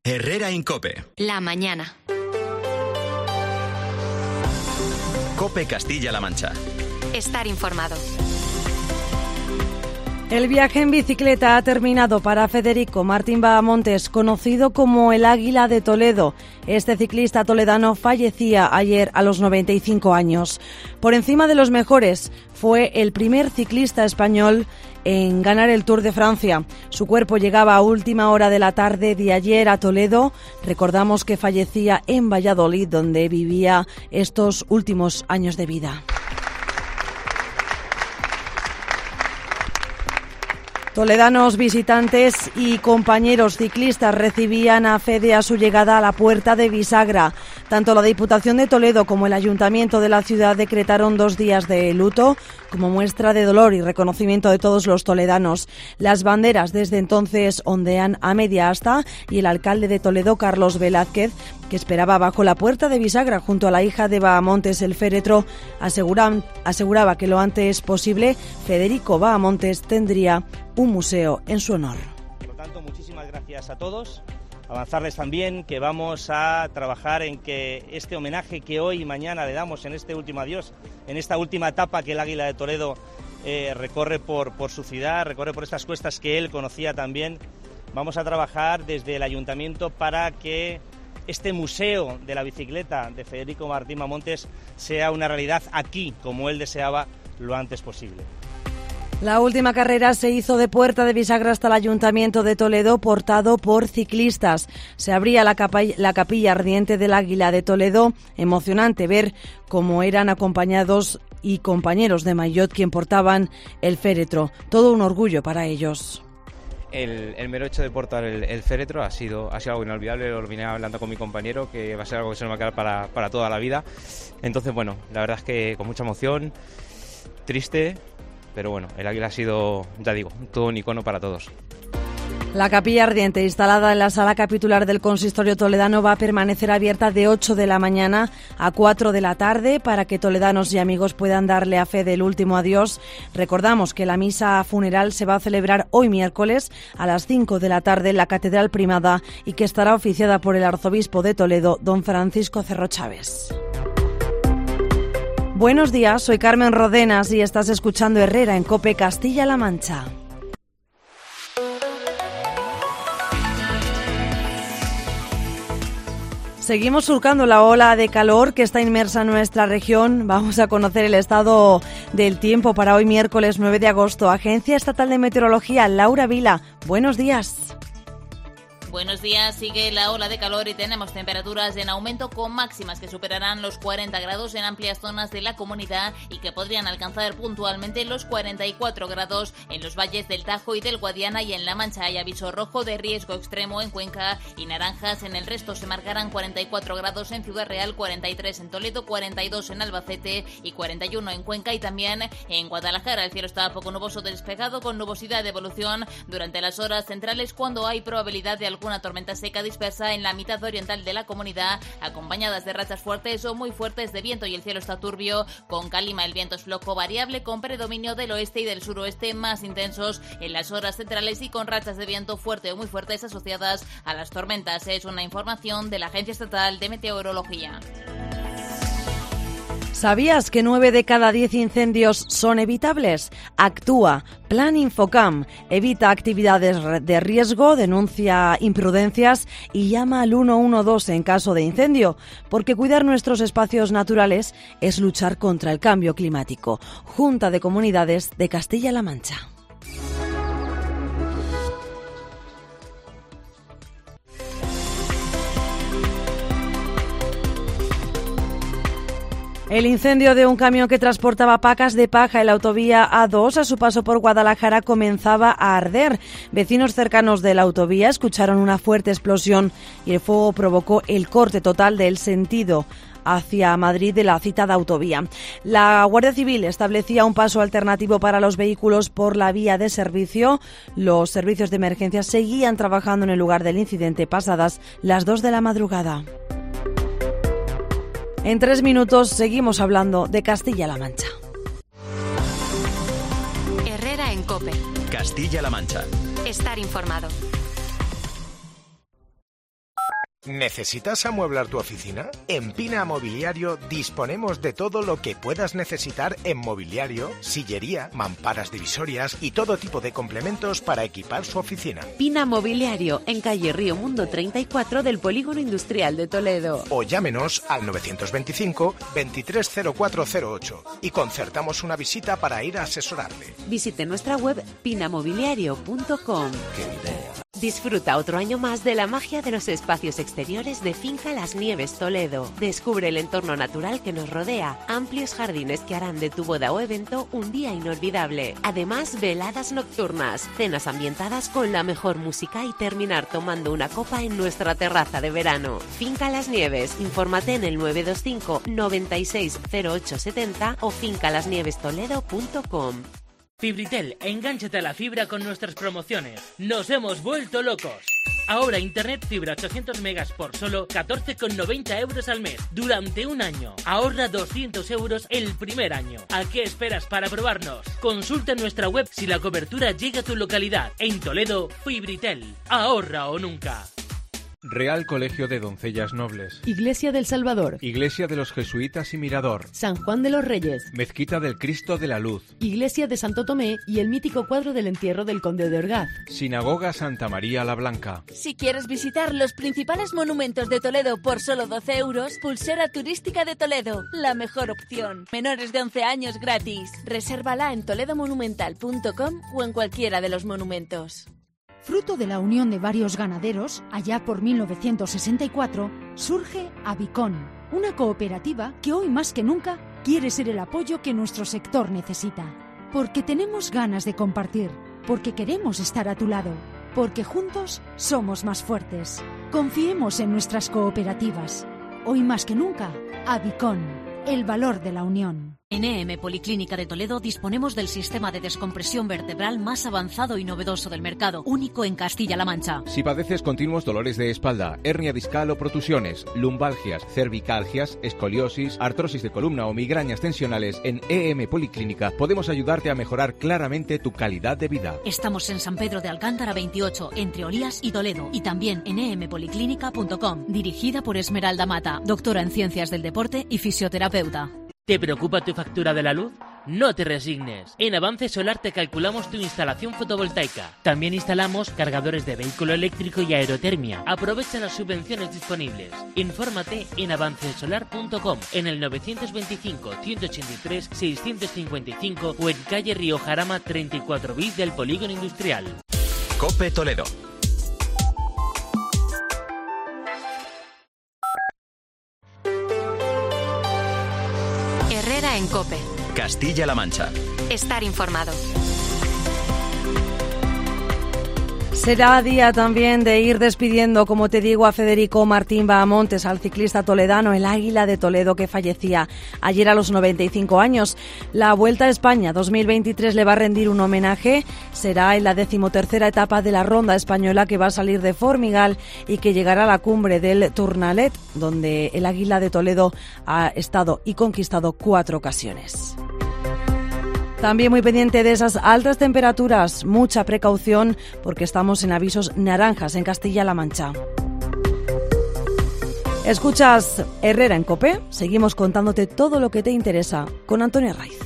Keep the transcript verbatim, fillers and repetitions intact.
Herrera en COPE. La mañana. COPE Castilla-La Mancha. Estar informado. El viaje en bicicleta ha terminado para Federico Martín Bahamontes, conocido como el Águila de Toledo. Este ciclista toledano fallecía ayer a los noventa y cinco años. Por encima de los mejores, fue el primer ciclista español en ganar el Tour de Francia. Su cuerpo llegaba a última hora de la tarde de ayer a Toledo. Recordamos que fallecía en Valladolid, donde vivía estos últimos años de vida. Toledanos visitantes y compañeros ciclistas recibían a Fede a su llegada a la puerta de Bisagra. Tanto la Diputación de Toledo como el Ayuntamiento de la ciudad decretaron dos días de luto como muestra de dolor y reconocimiento de todos los toledanos. Las banderas desde entonces ondean a media asta y el alcalde de Toledo, Carlos Velázquez, que esperaba bajo la puerta de Bisagra junto a la hija de Bahamontes, el féretro, aseguran, aseguraba que lo antes posible Federico Bahamontes tendría un museo en su honor. Por lo tanto, muchísimas gracias a todos. Avanzarles también que vamos a trabajar en que este homenaje que hoy y mañana le damos en este último adiós, en esta última etapa que el Águila de Toledo eh, recorre por, por su ciudad, recorre por estas cuestas que él conocía también, vamos a trabajar desde el Ayuntamiento para que este museo de la bicicleta de Federico Martín Bahamontes sea una realidad aquí, como él deseaba, lo antes posible. La última carrera se hizo de Puerta de Bisagra hasta el Ayuntamiento de Toledo, portado por ciclistas. Se abría la, capa, la capilla ardiente del Águila de Toledo. Emocionante ver cómo eran acompañados y compañeros de maillot quien portaban el féretro. Todo un orgullo para ellos. El, el mero hecho de portar el, el féretro ha sido, ha sido algo inolvidable. Lo vine hablando con mi compañero, que va a ser algo que se nos va a quedar para, para toda la vida. Entonces, bueno, la verdad es que con mucha emoción, triste, pero bueno, el Águila ha sido, ya digo, todo un icono para todos. La capilla ardiente, instalada en la sala capitular del Consistorio toledano, va a permanecer abierta de ocho de la mañana a cuatro de la tarde para que toledanos y amigos puedan darle a Fede el último adiós. Recordamos que la misa funeral se va a celebrar hoy miércoles a las cinco de la tarde en la Catedral Primada y que estará oficiada por el arzobispo de Toledo, don Francisco Cerro Chávez. Buenos días, soy Carmen Rodenas y estás escuchando Herrera en COPE Castilla-La Mancha. Seguimos surcando la ola de calor que está inmersa en nuestra región. Vamos a conocer el estado del tiempo para hoy miércoles nueve de agosto. Agencia Estatal de Meteorología, Laura Vila. Buenos días. Buenos días, sigue la ola de calor y tenemos temperaturas en aumento con máximas que superarán los cuarenta grados en amplias zonas de la comunidad y que podrían alcanzar puntualmente los cuarenta y cuatro grados en los valles del Tajo y del Guadiana y en La Mancha. Hay aviso rojo de riesgo extremo en Cuenca y naranjas en el resto. Se marcarán cuarenta y cuatro grados en Ciudad Real, cuarenta y tres en Toledo, cuarenta y dos en Albacete y cuarenta y uno en Cuenca y también en Guadalajara. El cielo está poco nuboso despejado con nubosidad de evolución durante las horas centrales cuando hay probabilidad de algún una tormenta seca dispersa en la mitad oriental de la comunidad, acompañadas de rachas fuertes o muy fuertes de viento, y el cielo está turbio con calima. El viento es flojo variable con predominio del oeste y del suroeste más intensos en las horas centrales y con rachas de viento fuerte o muy fuertes asociadas a las tormentas. Es una información de la Agencia Estatal de Meteorología. ¿Sabías que nueve de cada diez incendios son evitables? Actúa. Plan Infocam. Evita actividades de riesgo, denuncia imprudencias y llama al uno uno dos en caso de incendio, porque cuidar nuestros espacios naturales es luchar contra el cambio climático. Junta de Comunidades de Castilla-La Mancha. El incendio de un camión que transportaba pacas de paja en la autovía A dos a su paso por Guadalajara comenzaba a arder. Vecinos cercanos de la autovía escucharon una fuerte explosión y el fuego provocó el corte total del sentido hacia Madrid de la citada autovía. La Guardia Civil establecía un paso alternativo para los vehículos por la vía de servicio. Los servicios de emergencia seguían trabajando en el lugar del incidente pasadas las dos de la madrugada. En tres minutos seguimos hablando de Castilla-La Mancha. Herrera en COPE. Castilla-La Mancha. Estar informado. ¿Necesitas amueblar tu oficina? En Pina Mobiliario disponemos de todo lo que puedas necesitar en mobiliario, sillería, mamparas divisorias y todo tipo de complementos para equipar su oficina. Pina Mobiliario, en calle Río Mundo treinta y cuatro del Polígono Industrial de Toledo. O llámenos al novecientos veinticinco, veintitrés cero cuatro cero ocho y concertamos una visita para ir a asesorarle. Visite nuestra web pina mobiliario punto com. ¡Qué idea! Disfruta otro año más de la magia de los espacios exteriores de Finca Las Nieves Toledo. Descubre el entorno natural que nos rodea, amplios jardines que harán de tu boda o evento un día inolvidable. Además, veladas nocturnas, cenas ambientadas con la mejor música y terminar tomando una copa en nuestra terraza de verano. Finca Las Nieves, infórmate en el nueve dos cinco, noventa y seis, cero ocho setenta o finca las nieves toledo punto com. Fibritel, engánchate a la fibra con nuestras promociones. ¡Nos hemos vuelto locos! Ahora internet fibra ochocientos megas por solo catorce con noventa euros al mes durante un año. Ahorra doscientos euros el primer año. ¿A qué esperas para probarnos? Consulta en nuestra web si la cobertura llega a tu localidad. En Toledo, Fibritel. Ahorra o nunca. Real Colegio de Doncellas Nobles, Iglesia del Salvador, Iglesia de los Jesuitas y Mirador, San Juan de los Reyes, Mezquita del Cristo de la Luz, Iglesia de Santo Tomé y el mítico cuadro del entierro del Conde de Orgaz, Sinagoga Santa María la Blanca. Si quieres visitar los principales monumentos de Toledo por solo doce euros, Pulsera Turística de Toledo, la mejor opción. Menores de once años gratis. Resérvala en toledo monumental punto com o en cualquiera de los monumentos. Fruto de la unión de varios ganaderos, allá por mil novecientos sesenta y cuatro, surge Avicon, una cooperativa que hoy más que nunca quiere ser el apoyo que nuestro sector necesita. Porque tenemos ganas de compartir, porque queremos estar a tu lado, porque juntos somos más fuertes. Confiemos en nuestras cooperativas. Hoy más que nunca, Avicon, el valor de la unión. En E M Policlínica de Toledo disponemos del sistema de descompresión vertebral más avanzado y novedoso del mercado, único en Castilla-La Mancha. Si padeces continuos dolores de espalda, hernia discal o protusiones, lumbalgias, cervicalgias, escoliosis, artrosis de columna o migrañas tensionales, en E M Policlínica podemos ayudarte a mejorar claramente tu calidad de vida. Estamos en San Pedro de Alcántara veintiocho, entre Olías y Toledo, y también en e m policlínica punto com, dirigida por Esmeralda Mata, doctora en Ciencias del Deporte y fisioterapeuta. ¿Te preocupa tu factura de la luz? No te resignes. En Avance Solar te calculamos tu instalación fotovoltaica. También instalamos cargadores de vehículo eléctrico y aerotermia. Aprovecha las subvenciones disponibles. Infórmate en avance solar punto com, en el novecientos veinticinco, ciento ochenta y tres, seiscientos cincuenta y cinco o en calle Río Jarama treinta y cuatro bis del Polígono Industrial. COPE Toledo. Herrera en COPE. Castilla-La Mancha. Estar informado. Será día también de ir despidiendo, como te digo, a Federico Martín Bahamontes, al ciclista toledano, el Águila de Toledo, que fallecía ayer a los noventa y cinco años. La Vuelta a España dos mil veintitrés le va a rendir un homenaje. Será en la decimotercera etapa de la Ronda Española, que va a salir de Formigal y que llegará a la cumbre del Tourmalet, donde el Águila de Toledo ha estado y conquistado cuatro ocasiones. También muy pendiente de esas altas temperaturas, mucha precaución porque estamos en avisos naranjas en Castilla-La Mancha. Escuchas Herrera en COPE, seguimos contándote todo lo que te interesa con Antonio Raiz.